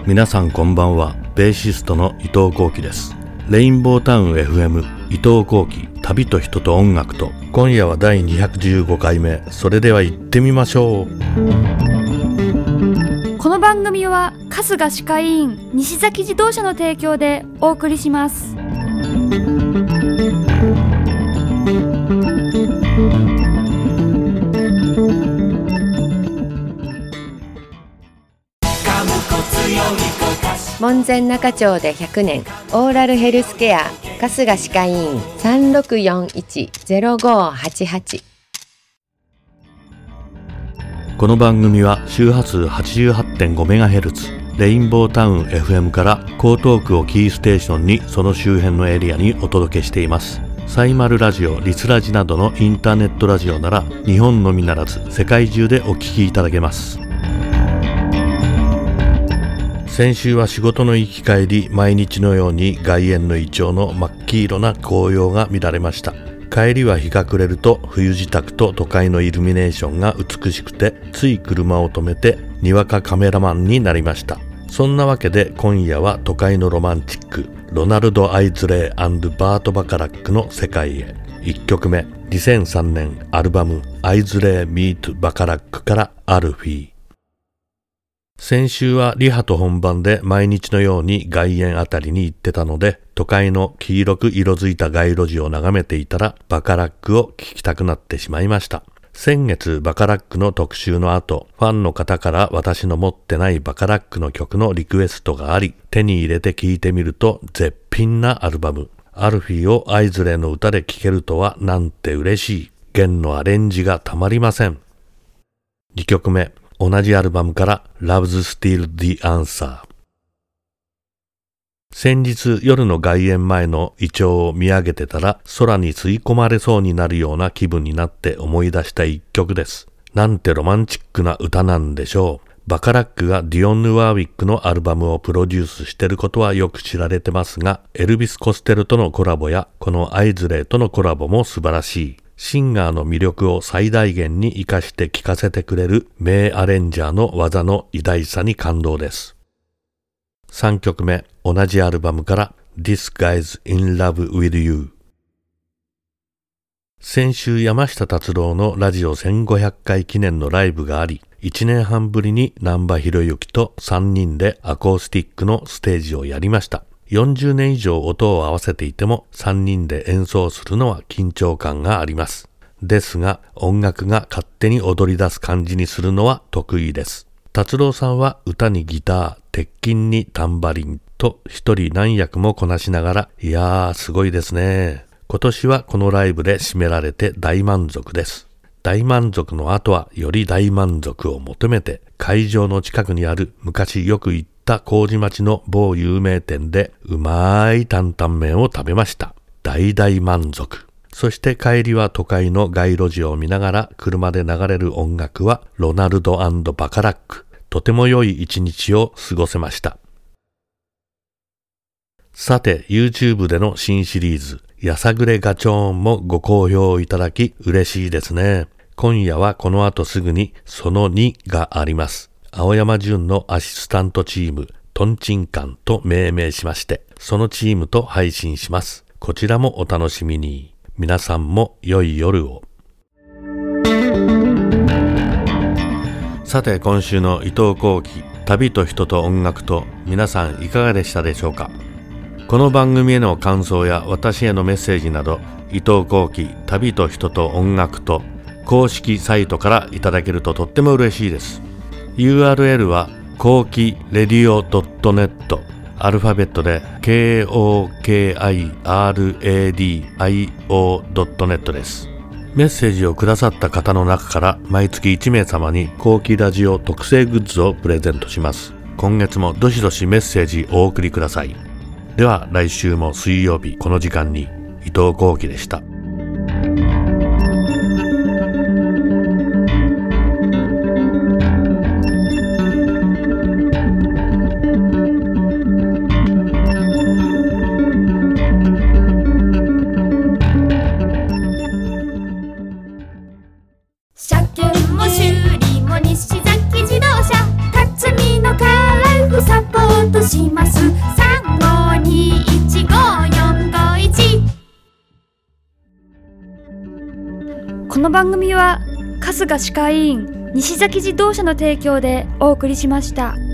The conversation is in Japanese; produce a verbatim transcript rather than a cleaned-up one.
皆さんこんばんは。ベーシストの伊藤幸喜です。レインボータウン エフエム 伊藤幸喜、旅と人と音楽と。今夜はだいにひゃくじゅうごかいめ。それでは行ってみましょう。 この番組は春日歯科医院西崎自動車の提供でお送りします。 門前仲町でひゃくねん、オーラルヘルスケア春日歯科医院 さんろくよんいち ゼロごはちはち。 この番組は周波数 はちじゅうはちてんごメガヘルツ レインボータウン エフエム から江東区をキーステーションにその周辺のエリアにお届けしています。サイマルラジオ、リスラジなどのインターネットラジオなら日本のみならず世界中でお聞きいただけます。先週は仕事の行き帰り、毎日のように外苑のイチョウの真っ黄色な紅葉が見られました。帰りは日が暮れると冬支度と都会のイルミネーションが美しくて、つい車を止めてにわかカメラマンになりました。そんなわけで今夜は都会のロマンチック、ロナルド・アイズレー&バート・バカラックの世界へ。いっきょくめ、にせんさんねんアルバムアイズレー・ミート・バカラックからアルフィー。先週はリハと本番で毎日のように外苑あたりに行ってたので、都会の黄色く色づいた街路樹を眺めていたらバカラックを聴きたくなってしまいました。先月バカラックの特集の後、ファンの方から私の持ってないバカラックの曲のリクエストがあり、手に入れて聴いてみると絶品なアルバム。アルフィーをアイズレーの歌で聴けるとはなんて嬉しい。弦のアレンジがたまりません。にきょくめ、同じアルバムから Love's Still the Answer。 先日夜の外苑前のイチョウを見上げてたら空に吸い込まれそうになるような気分になって思い出した一曲です。なんてロマンチックな歌なんでしょう。バカラックがディオンヌ・ワーウィックのアルバムをプロデュースしてることはよく知られてますが、エルビス・コステルとのコラボやこのアイズレーとのコラボも素晴らしい。シンガーの魅力を最大限に活かして聴かせてくれる名アレンジャーの技の偉大さに感動です。さんきょくめ、同じアルバムから This Guy's in Love with You。 先週山下達郎のラジオせんごひゃっかい記念のライブがあり、いちねんはんぶりに難波博之とさんにんでアコースティックのステージをやりました。よんじゅうねん以上音を合わせていてもさんにんで演奏するのは緊張感があります。ですが音楽が勝手に踊り出す感じにするのは得意です。達郎さんは歌にギター、鉄琴にタンバリンと一人何役もこなしながら、いやーすごいですね。今年はこのライブで締められて大満足です。大満足の後はより大満足を求めて会場の近くにある昔よく行った麹町の某有名店でうまい担々麺を食べました。大大満足。そして帰りは都会の街路樹を見ながら車で流れる音楽はロナルド&バカラック。とても良い一日を過ごせました。さて YouTube での新シリーズやさぐれガチョーンもご好評いただき嬉しいですね。今夜はこの後すぐにそのにがあります。青山純のアシスタントチームトンチンカンと命名しまして、そのチームと配信します。こちらもお楽しみに。皆さんも良い夜を。さて今週の伊藤幸喜、旅と人と音楽と、皆さんいかがでしたでしょうか。この番組への感想や私へのメッセージなど、伊藤幸喜、旅と人と音楽と公式サイトからいただけるととっても嬉しいです。ユーアールエル は幸喜レディオ ドットネット、 アルファベットで ケーオーケーアイアールエーディーアイオー ドットネット です。メッセージをくださった方の中から毎月いちめいさまに幸喜ラジオ特製グッズをプレゼントします。今月もどしどしメッセージお送りください。では来週も水曜日この時間に、伊藤幸喜でした。 車検も修理も西崎自動車、辰巳のカラーフサポーこの番組は春日歯科医院西崎自動車の提供でお送りしました。